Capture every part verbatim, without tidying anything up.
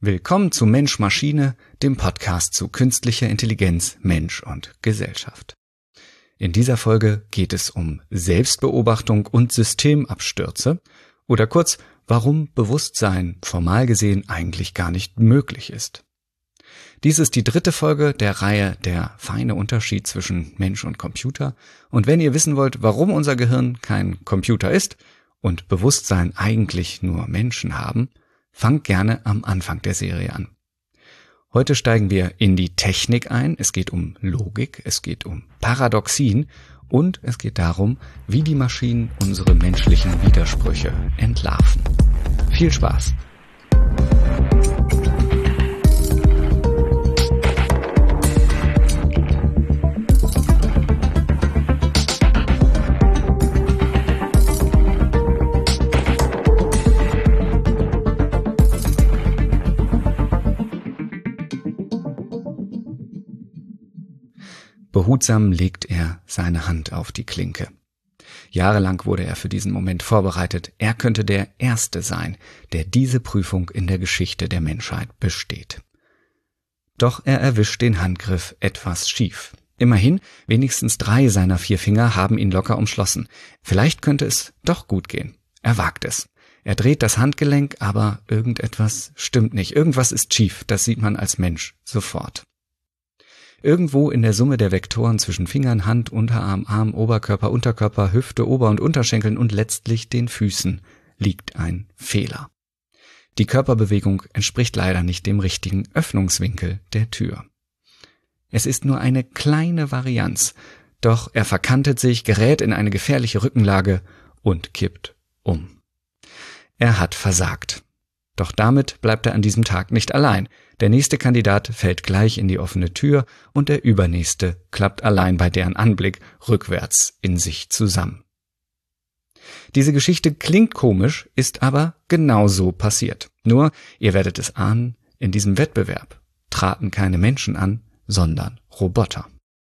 Willkommen zu Mensch Maschine, dem Podcast zu künstlicher Intelligenz, Mensch und Gesellschaft. In dieser Folge geht es um Selbstbeobachtung und Systemabstürze oder kurz, warum Bewusstsein formal gesehen eigentlich gar nicht möglich ist. Dies ist die dritte Folge der Reihe Der feine Unterschied zwischen Mensch und Computer. Und wenn ihr wissen wollt, warum unser Gehirn kein Computer ist und Bewusstsein eigentlich nur Menschen haben, fangt gerne am Anfang der Serie an. Heute steigen wir in die Technik ein. Es geht um Logik, es geht um Paradoxien und es geht darum, wie die Maschinen unsere menschlichen Widersprüche entlarven. Viel Spaß! Behutsam legt er seine Hand auf die Klinke. Jahrelang wurde er für diesen Moment vorbereitet. Er könnte der Erste sein, der diese Prüfung in der Geschichte der Menschheit besteht. Doch er erwischt den Handgriff etwas schief. Immerhin, wenigstens drei seiner vier Finger haben ihn locker umschlossen. Vielleicht könnte es doch gut gehen. Er wagt es. Er dreht das Handgelenk, aber irgendetwas stimmt nicht. Irgendwas ist schief, das sieht man als Mensch sofort. Irgendwo in der Summe der Vektoren zwischen Fingern, Hand, Unterarm, Arm, Oberkörper, Unterkörper, Hüfte, Ober- und Unterschenkeln und letztlich den Füßen liegt ein Fehler. Die Körperbewegung entspricht leider nicht dem richtigen Öffnungswinkel der Tür. Es ist nur eine kleine Varianz, doch er verkantet sich, gerät in eine gefährliche Rückenlage und kippt um. Er hat versagt. Doch damit bleibt er an diesem Tag nicht allein. Der nächste Kandidat fällt gleich in die offene Tür und der übernächste klappt allein bei deren Anblick rückwärts in sich zusammen. Diese Geschichte klingt komisch, ist aber genauso passiert. Nur, ihr werdet es ahnen, in diesem Wettbewerb traten keine Menschen an, sondern Roboter.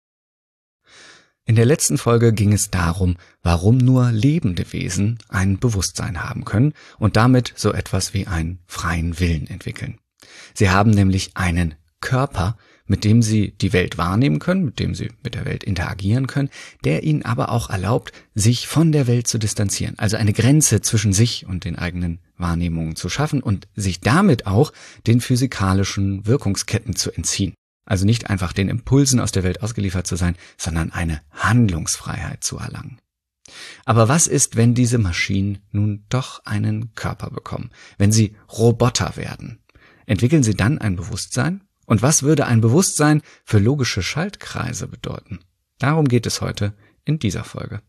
In der letzten Folge ging es darum, warum nur lebende Wesen ein Bewusstsein haben können und damit so etwas wie einen freien Willen entwickeln. Sie haben nämlich einen Körper, mit dem sie die Welt wahrnehmen können, mit dem sie mit der Welt interagieren können, der ihnen aber auch erlaubt, sich von der Welt zu distanzieren, also eine Grenze zwischen sich und den eigenen Wahrnehmungen zu schaffen und sich damit auch den physikalischen Wirkungsketten zu entziehen. Also nicht einfach den Impulsen aus der Welt ausgeliefert zu sein, sondern eine Handlungsfreiheit zu erlangen. Aber was ist, wenn diese Maschinen nun doch einen Körper bekommen, wenn sie Roboter werden? Entwickeln sie dann ein Bewusstsein? Und was würde ein Bewusstsein für logische Schaltkreise bedeuten? Darum geht es heute in dieser Folge.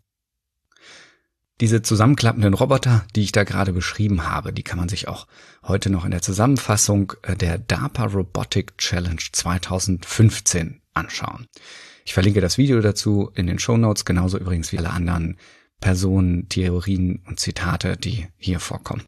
Diese zusammenklappenden Roboter, die ich da gerade beschrieben habe, die kann man sich auch heute noch in der Zusammenfassung der DARPA Robotic Challenge zweitausendfünfzehn anschauen. Ich verlinke das Video dazu in den Shownotes, genauso übrigens wie alle anderen Personen, Theorien und Zitate, die hier vorkommen.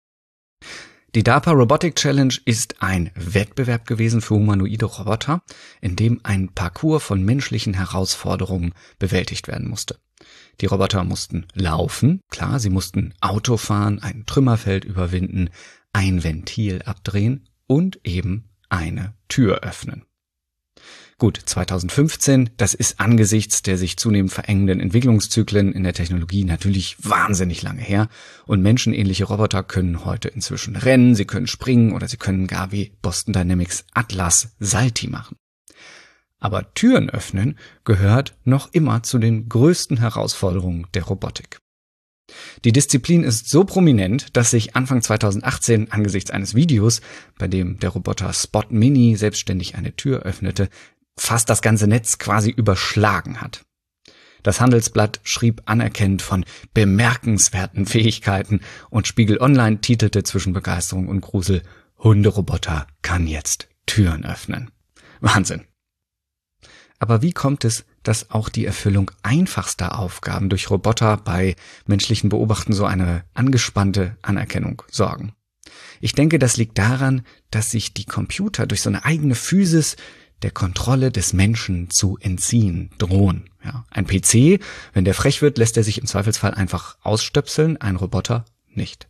Die DARPA Robotic Challenge ist ein Wettbewerb gewesen für humanoide Roboter, in dem ein Parcours von menschlichen Herausforderungen bewältigt werden musste. Die Roboter mussten laufen, klar, sie mussten Auto fahren, ein Trümmerfeld überwinden, ein Ventil abdrehen und eben eine Tür öffnen. Gut, zweitausendfünfzehn, das ist angesichts der sich zunehmend verengenden Entwicklungszyklen in der Technologie natürlich wahnsinnig lange her und menschenähnliche Roboter können heute inzwischen rennen, sie können springen oder sie können gar wie Boston Dynamics Atlas Salti machen. Aber Türen öffnen gehört noch immer zu den größten Herausforderungen der Robotik. Die Disziplin ist so prominent, dass sich Anfang zweitausendachtzehn angesichts eines Videos, bei dem der Roboter Spot Mini selbstständig eine Tür öffnete, fast das ganze Netz quasi überschlagen hat. Das Handelsblatt schrieb anerkennend von bemerkenswerten Fähigkeiten und Spiegel Online titelte zwischen Begeisterung und Grusel: Hunderoboter kann jetzt Türen öffnen. Wahnsinn. Aber wie kommt es, dass auch die Erfüllung einfachster Aufgaben durch Roboter bei menschlichen Beobachten so eine angespannte Anerkennung sorgen? Ich denke, das liegt daran, dass sich die Computer durch so eine eigene Physis der Kontrolle des Menschen zu entziehen drohen. Ja, ein P C, wenn der frech wird, lässt er sich im Zweifelsfall einfach ausstöpseln, ein Roboter nicht.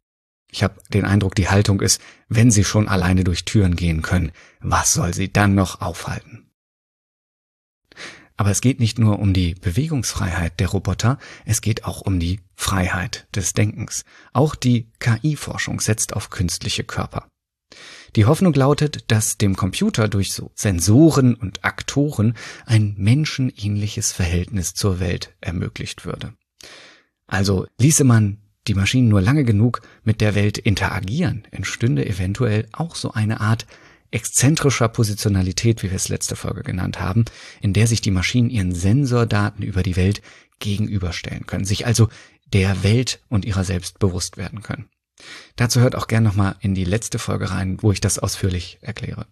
Ich habe den Eindruck, die Haltung ist, wenn sie schon alleine durch Türen gehen können, was soll sie dann noch aufhalten? Aber es geht nicht nur um die Bewegungsfreiheit der Roboter, es geht auch um die Freiheit des Denkens. Auch die K I-Forschung setzt auf künstliche Körper. Die Hoffnung lautet, dass dem Computer durch so Sensoren und Aktoren ein menschenähnliches Verhältnis zur Welt ermöglicht würde. Also ließe man die Maschinen nur lange genug mit der Welt interagieren, entstünde eventuell auch so eine Art exzentrischer Positionalität, wie wir es letzte Folge genannt haben, in der sich die Maschinen ihren Sensordaten über die Welt gegenüberstellen können, sich also der Welt und ihrer selbst bewusst werden können. Dazu hört auch gern nochmal in die letzte Folge rein, wo ich das ausführlich erkläre.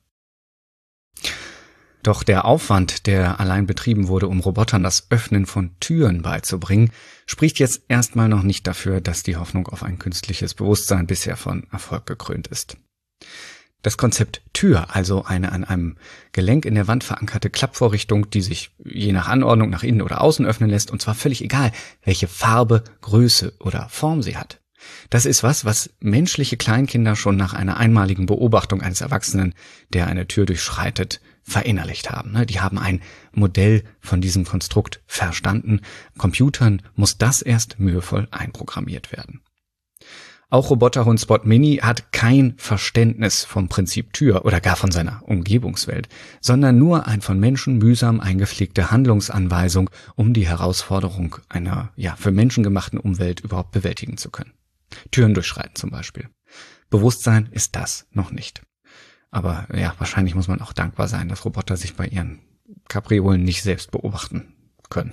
Doch der Aufwand, der allein betrieben wurde, um Robotern das Öffnen von Türen beizubringen, spricht jetzt erstmal noch nicht dafür, dass die Hoffnung auf ein künstliches Bewusstsein bisher von Erfolg gekrönt ist. Das Konzept Tür, also eine an einem Gelenk in der Wand verankerte Klappvorrichtung, die sich je nach Anordnung nach innen oder außen öffnen lässt, und zwar völlig egal, welche Farbe, Größe oder Form sie hat. Das ist was, was menschliche Kleinkinder schon nach einer einmaligen Beobachtung eines Erwachsenen, der eine Tür durchschreitet, verinnerlicht haben. Die haben ein Modell von diesem Konstrukt verstanden. Computern muss das erst mühevoll einprogrammiert werden. Auch Roboterhund Spot Mini hat kein Verständnis vom Prinzip Tür oder gar von seiner Umgebungswelt, sondern nur ein von Menschen mühsam eingepflegte Handlungsanweisung, um die Herausforderung einer ja für Menschen gemachten Umwelt überhaupt bewältigen zu können. Türen durchschreiten zum Beispiel. Bewusstsein ist das noch nicht. Aber ja, wahrscheinlich muss man auch dankbar sein, dass Roboter sich bei ihren Kapriolen nicht selbst beobachten können.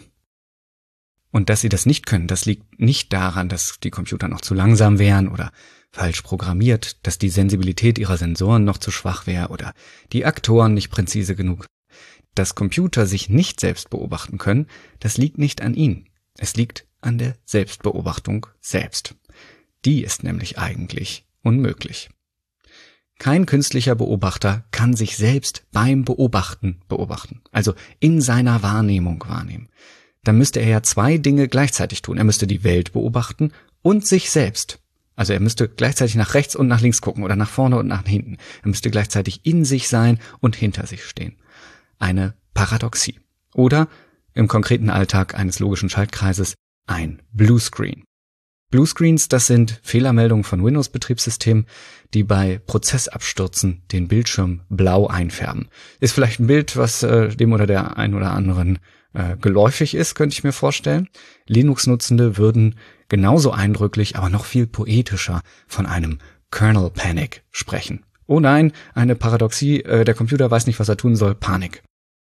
Und dass sie das nicht können, das liegt nicht daran, dass die Computer noch zu langsam wären oder falsch programmiert, dass die Sensibilität ihrer Sensoren noch zu schwach wäre oder die Aktoren nicht präzise genug. Dass Computer sich nicht selbst beobachten können, das liegt nicht an ihnen. Es liegt an der Selbstbeobachtung selbst. Die ist nämlich eigentlich unmöglich. Kein künstlicher Beobachter kann sich selbst beim Beobachten beobachten, also in seiner Wahrnehmung wahrnehmen. Dann müsste er ja zwei Dinge gleichzeitig tun. Er müsste die Welt beobachten und sich selbst. Also er müsste gleichzeitig nach rechts und nach links gucken oder nach vorne und nach hinten. Er müsste gleichzeitig in sich sein und hinter sich stehen. Eine Paradoxie. Oder im konkreten Alltag eines logischen Schaltkreises ein Bluescreen. Bluescreens, das sind Fehlermeldungen von Windows-Betriebssystemen, die bei Prozessabstürzen den Bildschirm blau einfärben. Ist vielleicht ein Bild, was äh, dem oder der ein oder anderen äh, geläufig ist, könnte ich mir vorstellen. Linux-Nutzende würden genauso eindrücklich, aber noch viel poetischer von einem Kernel Panic sprechen. Oh nein, eine Paradoxie, äh, der Computer weiß nicht, was er tun soll, Panik.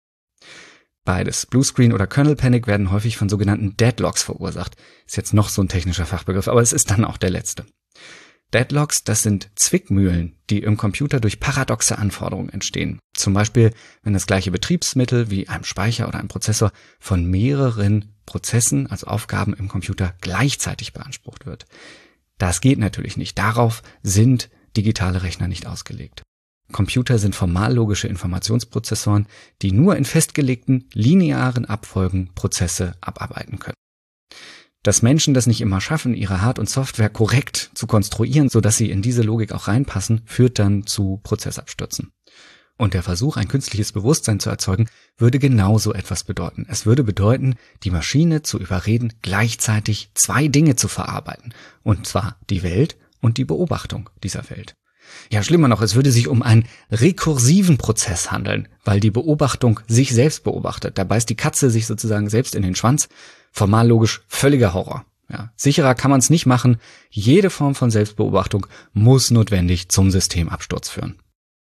Beides, Bluescreen oder Kernel Panic, werden häufig von sogenannten Deadlocks verursacht. Ist jetzt noch so ein technischer Fachbegriff, aber es ist dann auch der letzte. Deadlocks, das sind Zwickmühlen, die im Computer durch paradoxe Anforderungen entstehen. Zum Beispiel, wenn das gleiche Betriebsmittel wie einem Speicher oder einem Prozessor von mehreren Prozessen, also Aufgaben im Computer, gleichzeitig beansprucht wird. Das geht natürlich nicht. Darauf sind digitale Rechner nicht ausgelegt. Computer sind formallogische Informationsprozessoren, die nur in festgelegten linearen Abfolgen Prozesse abarbeiten können. Dass Menschen das nicht immer schaffen, ihre Hard- und Software korrekt zu konstruieren, sodass sie in diese Logik auch reinpassen, führt dann zu Prozessabstürzen. Und der Versuch, ein künstliches Bewusstsein zu erzeugen, würde genauso etwas bedeuten. Es würde bedeuten, die Maschine zu überreden, gleichzeitig zwei Dinge zu verarbeiten. Und zwar die Welt und die Beobachtung dieser Welt. Ja, schlimmer noch, es würde sich um einen rekursiven Prozess handeln, weil die Beobachtung sich selbst beobachtet. Da beißt die Katze sich sozusagen selbst in den Schwanz. Formal logisch völliger Horror. Ja, sicherer kann man es nicht machen. Jede Form von Selbstbeobachtung muss notwendig zum Systemabsturz führen.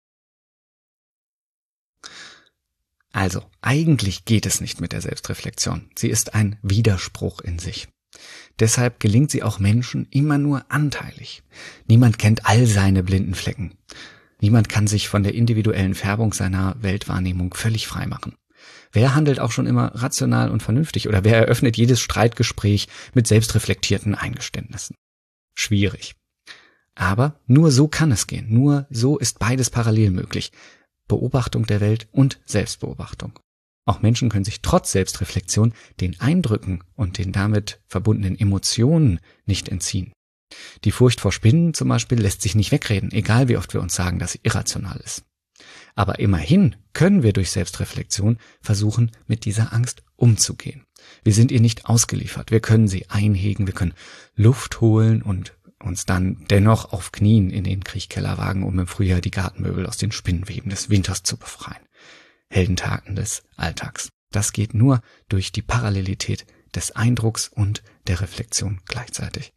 Also, eigentlich geht es nicht mit der Selbstreflexion. Sie ist ein Widerspruch in sich. Deshalb gelingt sie auch Menschen immer nur anteilig. Niemand kennt all seine blinden Flecken. Niemand kann sich von der individuellen Färbung seiner Weltwahrnehmung völlig frei machen. Wer handelt auch schon immer rational und vernünftig oder wer eröffnet jedes Streitgespräch mit selbstreflektierten Eingeständnissen? Schwierig. Aber nur so kann es gehen. Nur so ist beides parallel möglich. Beobachtung der Welt und Selbstbeobachtung. Auch Menschen können sich trotz Selbstreflexion den Eindrücken und den damit verbundenen Emotionen nicht entziehen. Die Furcht vor Spinnen zum Beispiel lässt sich nicht wegreden, egal wie oft wir uns sagen, dass sie irrational ist. Aber immerhin können wir durch Selbstreflexion versuchen, mit dieser Angst umzugehen. Wir sind ihr nicht ausgeliefert, wir können sie einhegen, wir können Luft holen und uns dann dennoch auf Knien in den Kriechkeller wagen, um im Frühjahr die Gartenmöbel aus den Spinnenweben des Winters zu befreien. Heldentaten des Alltags. Das geht nur durch die Parallelität des Eindrucks und der Reflexion gleichzeitig.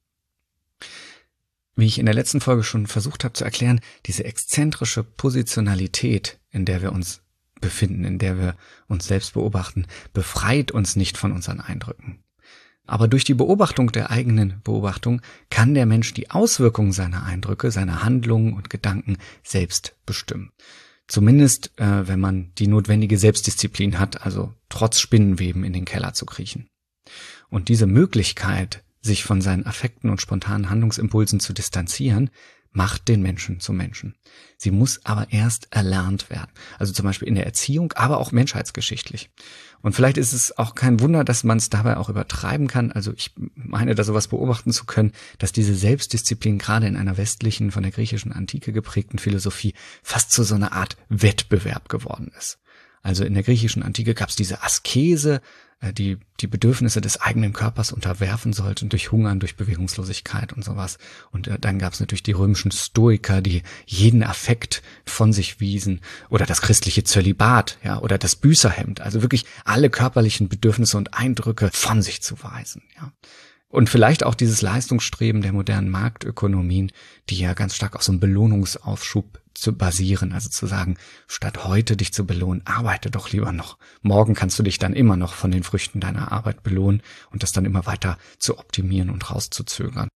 Wie ich in der letzten Folge schon versucht habe zu erklären, diese exzentrische Positionalität, in der wir uns befinden, in der wir uns selbst beobachten, befreit uns nicht von unseren Eindrücken. Aber durch die Beobachtung der eigenen Beobachtung kann der Mensch die Auswirkungen seiner Eindrücke, seiner Handlungen und Gedanken selbst bestimmen. Zumindest, äh, wenn man die notwendige Selbstdisziplin hat, also trotz Spinnenweben in den Keller zu kriechen. Und diese Möglichkeit, sich von seinen Affekten und spontanen Handlungsimpulsen zu distanzieren, macht den Menschen zum Menschen. Sie muss aber erst erlernt werden. Also zum Beispiel in der Erziehung, aber auch menschheitsgeschichtlich. Und vielleicht ist es auch kein Wunder, dass man es dabei auch übertreiben kann. Also ich meine, da sowas beobachten zu können, dass diese Selbstdisziplin gerade in einer westlichen, von der griechischen Antike geprägten Philosophie fast zu so einer Art Wettbewerb geworden ist. Also in der griechischen Antike gab es diese Askese, die die Bedürfnisse des eigenen Körpers unterwerfen sollten durch Hungern, durch Bewegungslosigkeit und sowas. Und äh, dann gab es natürlich die römischen Stoiker, die jeden Affekt von sich wiesen, oder das christliche Zölibat, ja, oder das Büßerhemd, also wirklich alle körperlichen Bedürfnisse und Eindrücke von sich zu weisen, ja. Und vielleicht auch dieses Leistungsstreben der modernen Marktökonomien, die ja ganz stark auf so einem Belohnungsaufschub zu basieren, also zu sagen, statt heute dich zu belohnen, arbeite doch lieber noch. Morgen kannst du dich dann immer noch von den Früchten deiner Arbeit belohnen und das dann immer weiter zu optimieren und rauszuzögern.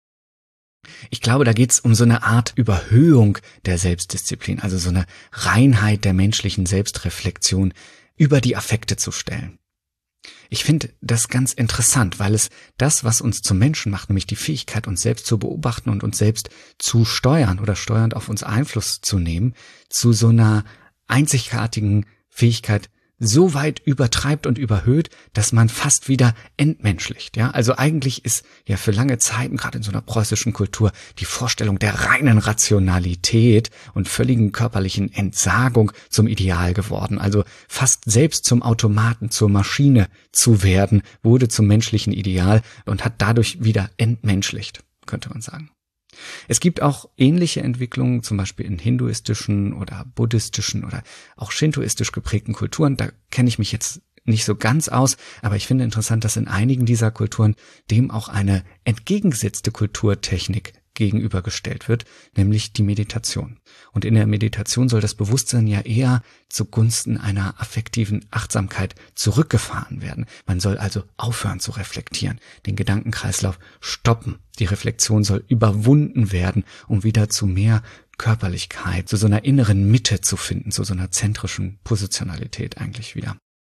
Ich glaube, da geht's um so eine Art Überhöhung der Selbstdisziplin, also so eine Reinheit der menschlichen Selbstreflexion über die Affekte zu stellen. Ich finde das ganz interessant, weil es das, was uns zum Menschen macht, nämlich die Fähigkeit, uns selbst zu beobachten und uns selbst zu steuern oder steuernd auf uns Einfluss zu nehmen, zu so einer einzigartigen Fähigkeit so weit übertreibt und überhöht, dass man fast wieder entmenschlicht. Ja, also eigentlich ist ja für lange Zeiten, gerade in so einer preußischen Kultur, die Vorstellung der reinen Rationalität und völligen körperlichen Entsagung zum Ideal geworden. Also fast selbst zum Automaten, zur Maschine zu werden, wurde zum menschlichen Ideal und hat dadurch wieder entmenschlicht, könnte man sagen. Es gibt auch ähnliche Entwicklungen, zum Beispiel in hinduistischen oder buddhistischen oder auch shintoistisch geprägten Kulturen. Da kenne ich mich jetzt nicht so ganz aus, aber ich finde interessant, dass in einigen dieser Kulturen dem auch eine entgegengesetzte Kulturtechnik gegenübergestellt wird, nämlich die Meditation. Und in der Meditation soll das Bewusstsein ja eher zugunsten einer affektiven Achtsamkeit zurückgefahren werden. Man soll also aufhören zu reflektieren, den Gedankenkreislauf stoppen. Die Reflexion soll überwunden werden, um wieder zu mehr Körperlichkeit, zu so einer inneren Mitte zu finden, zu so einer zentrischen Positionalität eigentlich wieder.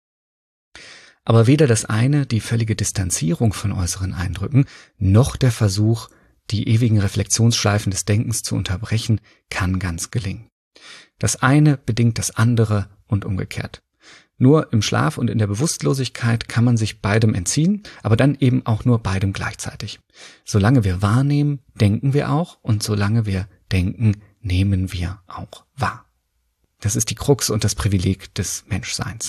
Aber weder das eine, die völlige Distanzierung von äußeren Eindrücken, noch der Versuch, die ewigen Reflexionsschleifen des Denkens zu unterbrechen, kann ganz gelingen. Das eine bedingt das andere und umgekehrt. Nur im Schlaf und in der Bewusstlosigkeit kann man sich beidem entziehen, aber dann eben auch nur beidem gleichzeitig. Solange wir wahrnehmen, denken wir auch, und solange wir denken, nehmen wir auch wahr. Das ist die Krux und das Privileg des Menschseins.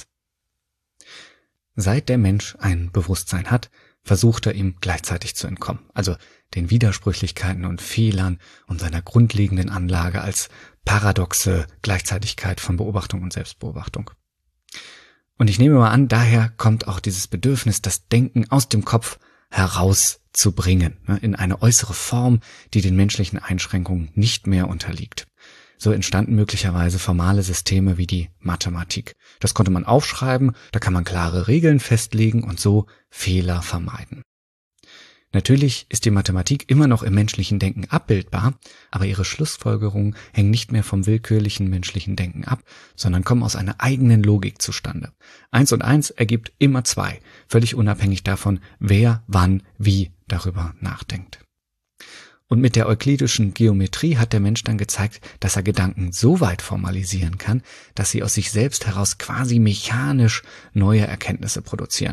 Seit der Mensch ein Bewusstsein hat, versucht er ihm gleichzeitig zu entkommen, also den Widersprüchlichkeiten und Fehlern und seiner grundlegenden Anlage als paradoxe Gleichzeitigkeit von Beobachtung und Selbstbeobachtung. Und ich nehme mal an, daher kommt auch dieses Bedürfnis, das Denken aus dem Kopf herauszubringen, in eine äußere Form, die den menschlichen Einschränkungen nicht mehr unterliegt. So entstanden möglicherweise formale Systeme wie die Mathematik. Das konnte man aufschreiben, da kann man klare Regeln festlegen und so Fehler vermeiden. Natürlich ist die Mathematik immer noch im menschlichen Denken abbildbar, aber ihre Schlussfolgerungen hängen nicht mehr vom willkürlichen menschlichen Denken ab, sondern kommen aus einer eigenen Logik zustande. Eins und eins ergibt immer zwei, völlig unabhängig davon, wer, wann, wie darüber nachdenkt. Und mit der euklidischen Geometrie hat der Mensch dann gezeigt, dass er Gedanken so weit formalisieren kann, dass sie aus sich selbst heraus quasi mechanisch neue Erkenntnisse produzieren.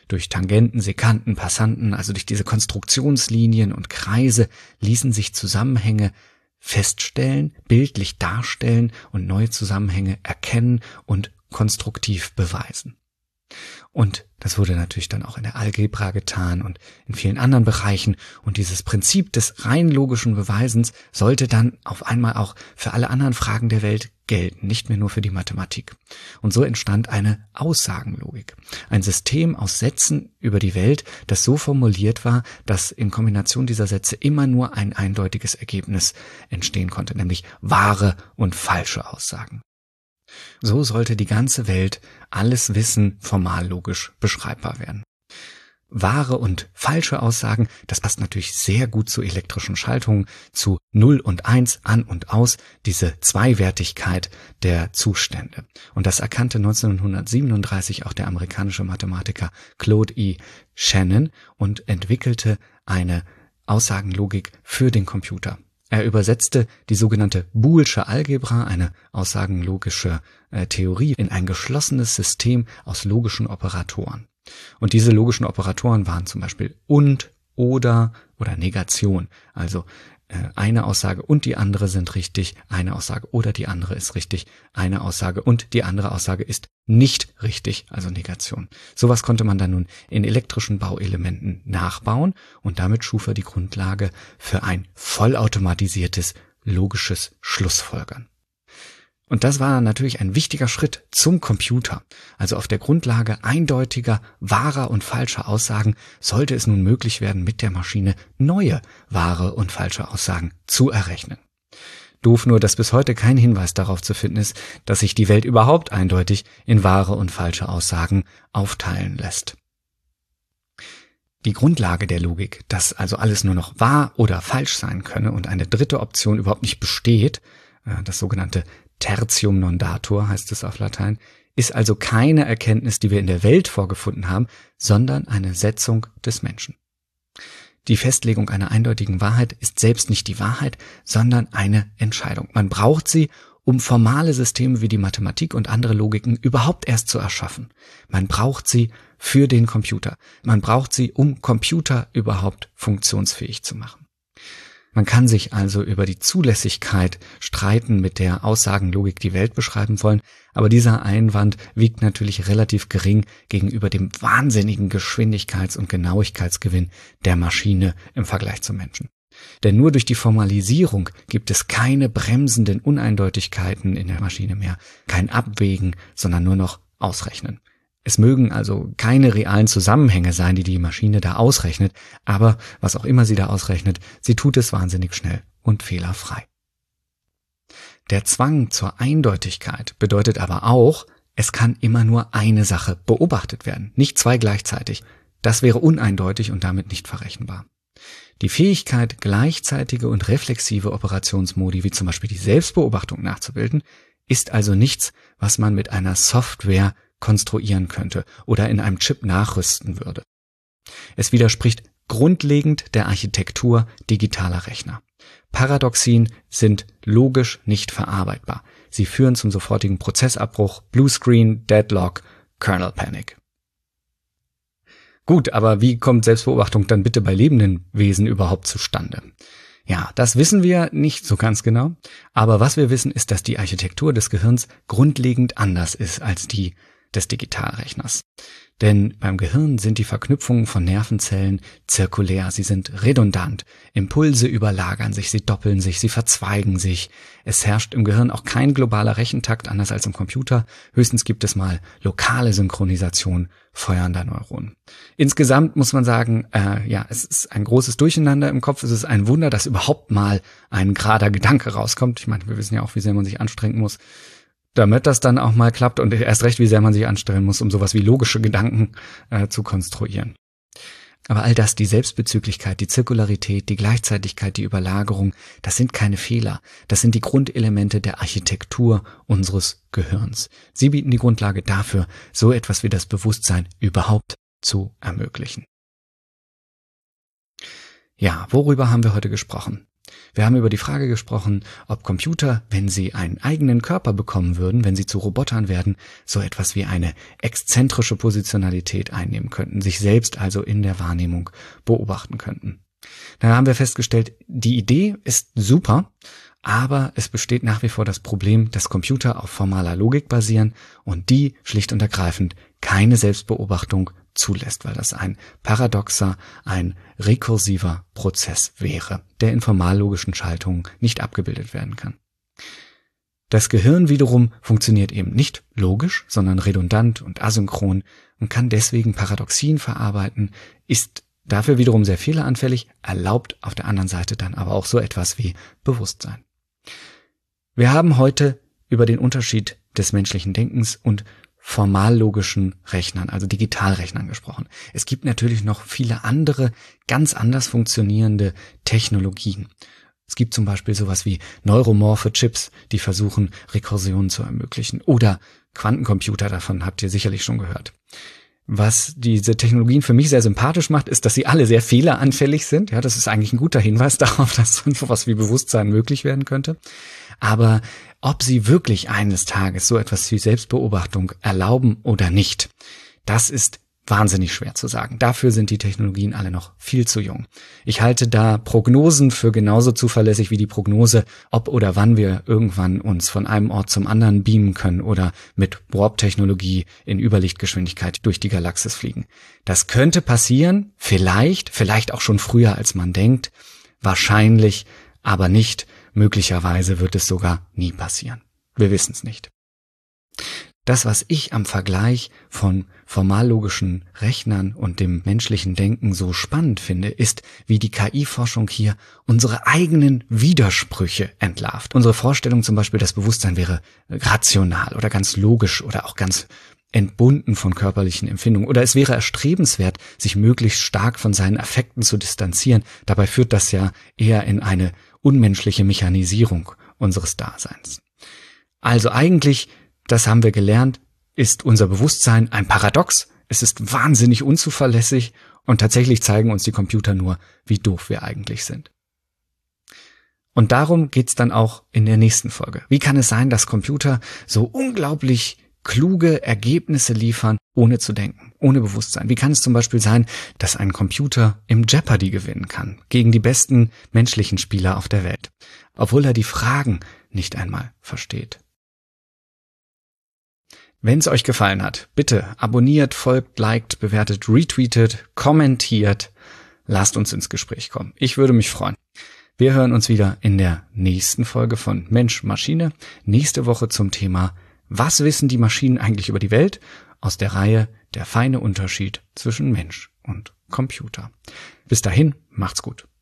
Durch Tangenten, Sekanten, Passanten, also durch diese Konstruktionslinien und Kreise ließen sich Zusammenhänge feststellen, bildlich darstellen und neue Zusammenhänge erkennen und konstruktiv beweisen. Und das wurde natürlich dann auch in der Algebra getan und in vielen anderen Bereichen. Und dieses Prinzip des rein logischen Beweisens sollte dann auf einmal auch für alle anderen Fragen der Welt gelten, nicht mehr nur für die Mathematik. Und so entstand eine Aussagenlogik. Ein System aus Sätzen über die Welt, das so formuliert war, dass in Kombination dieser Sätze immer nur ein eindeutiges Ergebnis entstehen konnte, nämlich wahre und falsche Aussagen. So sollte die ganze Welt, alles Wissen formal logisch beschreibbar werden. Wahre und falsche Aussagen, das passt natürlich sehr gut zu elektrischen Schaltungen, zu null und eins, an und aus, diese Zweiwertigkeit der Zustände. Und das erkannte neunzehnhundertsiebenunddreißig auch der amerikanische Mathematiker Claude E. Shannon und entwickelte eine Aussagenlogik für den Computer. Er übersetzte die sogenannte Boolesche Algebra, eine aussagenlogische äh, Theorie, in ein geschlossenes System aus logischen Operatoren. Und diese logischen Operatoren waren zum Beispiel und, oder oder Negation. Also äh, eine Aussage und die andere sind richtig, eine Aussage oder die andere ist richtig, eine Aussage und die andere Aussage ist nicht richtig, also Negation. Sowas konnte man dann nun in elektrischen Bauelementen nachbauen und damit schuf er die Grundlage für ein vollautomatisiertes logisches Schlussfolgern. Und das war natürlich ein wichtiger Schritt zum Computer. Also auf der Grundlage eindeutiger, wahrer und falscher Aussagen sollte es nun möglich werden, mit der Maschine neue, wahre und falsche Aussagen zu errechnen. Doof nur, dass bis heute kein Hinweis darauf zu finden ist, dass sich die Welt überhaupt eindeutig in wahre und falsche Aussagen aufteilen lässt. Die Grundlage der Logik, dass also alles nur noch wahr oder falsch sein könne und eine dritte Option überhaupt nicht besteht, das sogenannte Tertium non datur heißt es auf Latein, ist also keine Erkenntnis, die wir in der Welt vorgefunden haben, sondern eine Setzung des Menschen. Die Festlegung einer eindeutigen Wahrheit ist selbst nicht die Wahrheit, sondern eine Entscheidung. Man braucht sie, um formale Systeme wie die Mathematik und andere Logiken überhaupt erst zu erschaffen. Man braucht sie für den Computer. Man braucht sie, um Computer überhaupt funktionsfähig zu machen. Man kann sich also über die Zulässigkeit streiten, mit der Aussagenlogik die Welt beschreiben wollen, aber dieser Einwand wiegt natürlich relativ gering gegenüber dem wahnsinnigen Geschwindigkeits- und Genauigkeitsgewinn der Maschine im Vergleich zum Menschen. Denn nur durch die Formalisierung gibt es keine bremsenden Uneindeutigkeiten in der Maschine mehr, kein Abwägen, sondern nur noch Ausrechnen. Es mögen also keine realen Zusammenhänge sein, die die Maschine da ausrechnet, aber was auch immer sie da ausrechnet, sie tut es wahnsinnig schnell und fehlerfrei. Der Zwang zur Eindeutigkeit bedeutet aber auch, es kann immer nur eine Sache beobachtet werden, nicht zwei gleichzeitig. Das wäre uneindeutig und damit nicht verrechenbar. Die Fähigkeit, gleichzeitige und reflexive Operationsmodi wie zum Beispiel die Selbstbeobachtung nachzubilden, ist also nichts, was man mit einer Software konstruieren könnte oder in einem Chip nachrüsten würde. Es widerspricht grundlegend der Architektur digitaler Rechner. Paradoxien sind logisch nicht verarbeitbar. Sie führen zum sofortigen Prozessabbruch, Bluescreen, Deadlock, Kernel Panic. Gut, aber wie kommt Selbstbeobachtung dann bitte bei lebenden Wesen überhaupt zustande? Ja, das wissen wir nicht so ganz genau, aber was wir wissen, ist, dass die Architektur des Gehirns grundlegend anders ist als die des Digitalrechners. Denn beim Gehirn sind die Verknüpfungen von Nervenzellen zirkulär, sie sind redundant. Impulse überlagern sich, sie doppeln sich, sie verzweigen sich. Es herrscht im Gehirn auch kein globaler Rechentakt, anders als im Computer. Höchstens gibt es mal lokale Synchronisation feuernder Neuronen. Insgesamt muss man sagen, äh, ja, es ist ein großes Durcheinander im Kopf. Es ist ein Wunder, dass überhaupt mal ein gerader Gedanke rauskommt. Ich meine, wir wissen ja auch, wie sehr man sich anstrengen muss, damit das dann auch mal klappt und erst recht, wie sehr man sich anstellen muss, um sowas wie logische Gedanken äh, zu konstruieren. Aber all das, die Selbstbezüglichkeit, die Zirkularität, die Gleichzeitigkeit, die Überlagerung, das sind keine Fehler. Das sind die Grundelemente der Architektur unseres Gehirns. Sie bieten die Grundlage dafür, so etwas wie das Bewusstsein überhaupt zu ermöglichen. Ja, worüber haben wir heute gesprochen? Wir haben über die Frage gesprochen, ob Computer, wenn sie einen eigenen Körper bekommen würden, wenn sie zu Robotern werden, so etwas wie eine exzentrische Positionalität einnehmen könnten, sich selbst also in der Wahrnehmung beobachten könnten. Da haben wir festgestellt, die Idee ist super, aber es besteht nach wie vor das Problem, dass Computer auf formaler Logik basieren und die schlicht und ergreifend keine Selbstbeobachtung zulässt, weil das ein paradoxer, ein rekursiver Prozess wäre, der in formallogischen Schaltungen nicht abgebildet werden kann. Das Gehirn wiederum funktioniert eben nicht logisch, sondern redundant und asynchron und kann deswegen Paradoxien verarbeiten, ist dafür wiederum sehr fehleranfällig, erlaubt auf der anderen Seite dann aber auch so etwas wie Bewusstsein. Wir haben heute über den Unterschied des menschlichen Denkens und formallogischen Rechnern, also Digitalrechnern gesprochen. Es gibt natürlich noch viele andere, ganz anders funktionierende Technologien. Es gibt zum Beispiel sowas wie neuromorphe Chips, die versuchen, Rekursionen zu ermöglichen. Oder Quantencomputer, davon habt ihr sicherlich schon gehört. Was diese Technologien für mich sehr sympathisch macht, ist, dass sie alle sehr fehleranfällig sind. Ja, das ist eigentlich ein guter Hinweis darauf, dass sowas wie Bewusstsein möglich werden könnte. Aber ob sie wirklich eines Tages so etwas wie Selbstbeobachtung erlauben oder nicht, das ist wahnsinnig schwer zu sagen. Dafür sind die Technologien alle noch viel zu jung. Ich halte da Prognosen für genauso zuverlässig wie die Prognose, ob oder wann wir irgendwann uns von einem Ort zum anderen beamen können oder mit Warp-Technologie in Überlichtgeschwindigkeit durch die Galaxis fliegen. Das könnte passieren, vielleicht, vielleicht auch schon früher als man denkt, wahrscheinlich, aber nicht. Möglicherweise wird es sogar nie passieren. Wir wissen es nicht. Das, was ich am Vergleich von formallogischen Rechnern und dem menschlichen Denken so spannend finde, ist, wie die K I-Forschung hier unsere eigenen Widersprüche entlarvt. Unsere Vorstellung zum Beispiel, das Bewusstsein wäre rational oder ganz logisch oder auch ganz entbunden von körperlichen Empfindungen. Oder es wäre erstrebenswert, sich möglichst stark von seinen Affekten zu distanzieren. Dabei führt das ja eher in eine unmenschliche Mechanisierung unseres Daseins. Also eigentlich, das haben wir gelernt, ist unser Bewusstsein ein Paradox. Es ist wahnsinnig unzuverlässig und tatsächlich zeigen uns die Computer nur, wie doof wir eigentlich sind. Und darum geht's dann auch in der nächsten Folge. Wie kann es sein, dass Computer so unglaublich kluge Ergebnisse liefern, ohne zu denken, ohne Bewusstsein? Wie kann es zum Beispiel sein, dass ein Computer im Jeopardy gewinnen kann, gegen die besten menschlichen Spieler auf der Welt, obwohl er die Fragen nicht einmal versteht? Wenn es euch gefallen hat, bitte abonniert, folgt, liked, bewertet, retweetet, kommentiert, lasst uns ins Gespräch kommen. Ich würde mich freuen. Wir hören uns wieder in der nächsten Folge von Mensch Maschine, nächste Woche zum Thema Was wissen die Maschinen eigentlich über die Welt? Aus der Reihe Der feine Unterschied zwischen Mensch und Computer. Bis dahin, macht's gut.